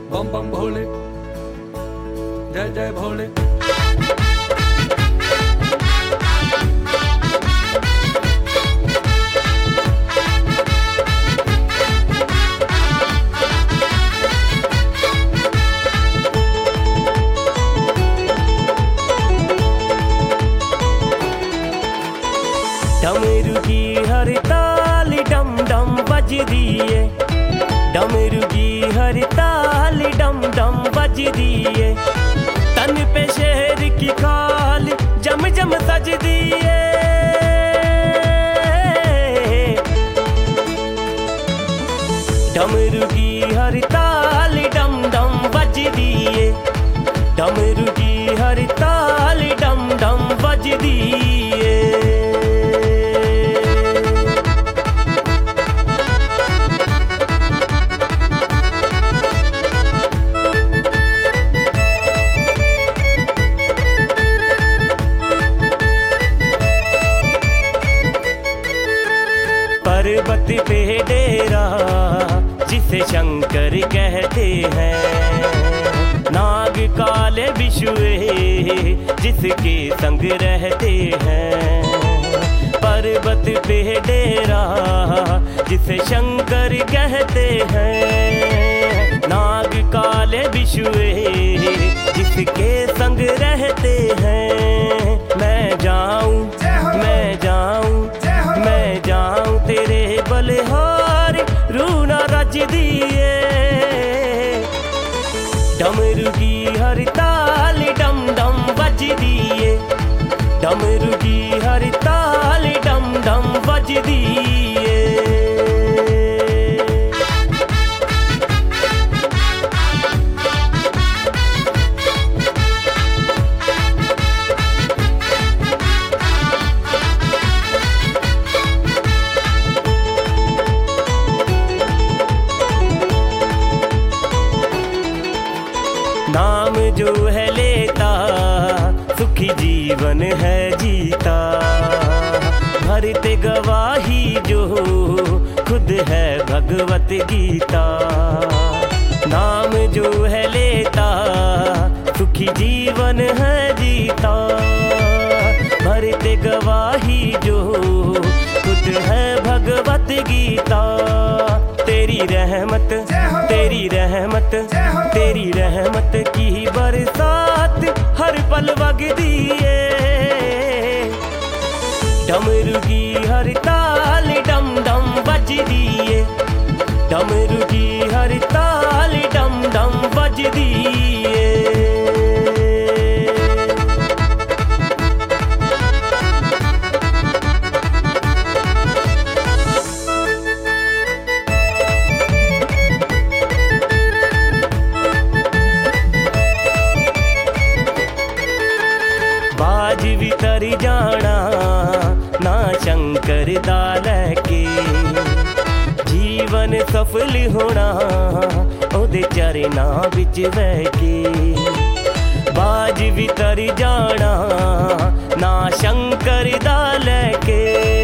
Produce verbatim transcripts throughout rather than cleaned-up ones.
बम बम भोले, जय जय भोले। डमरू की हर ताल डम डम बजदी है, डमरू की हर ताल डम डम बजदी है। तन पे शेर की खाल जम जम सजदी है। डमरू की हर ताल डम डम बजदी है, डमरू की हर ताल डम डम बजदी है। पर्वत पे डेरा जिसे शंकर कहते हैं, नाग काले बिशुए जिसके संग रहते हैं। पर्वत पे डेरा जिसे शंकर कहते हैं, नाग काले बिशुए जिसके संग रहते हैं। मैं जाऊं मैं जाऊं मैं जाऊं तेरे बलिहार रूना रज दिए। डमरू की हर ताल डम डम बज दिए, डमरू की हर ताल डम डम बज दिए। नाम जो है लेता सुखी जीवन है जीता, भरते गवाही जो खुद है भगवत गीता। नाम जो है लेता सुखी जीवन है जीता, भरते गवाही जो खुद है भगवत गीता। तेरी रहमत तेरी रहमत तेरी रहमत की बरसात हर पल वगदी है। डमरू की हर ताल डम डम बजदी है, डमरू की हर ताल डम डम बजदी है। बाज भी तर जाना ना शंकर दाल के, जीवन सफल होना ओदे चरना बिच बह के। बाज भी तर जाना ना शंकर दाल के,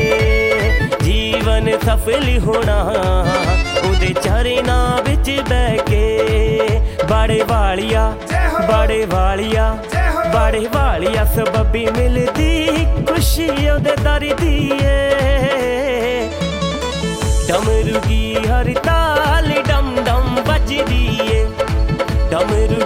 जीवन सफल होना ओदे चरना बिच बह के। बड़े वालिया बड़े वालिया बड़े वालिया सबबी मिलदी खुशी ओदे दर दी है। डमरू की हर ताल डम डम बजदी है, डमरू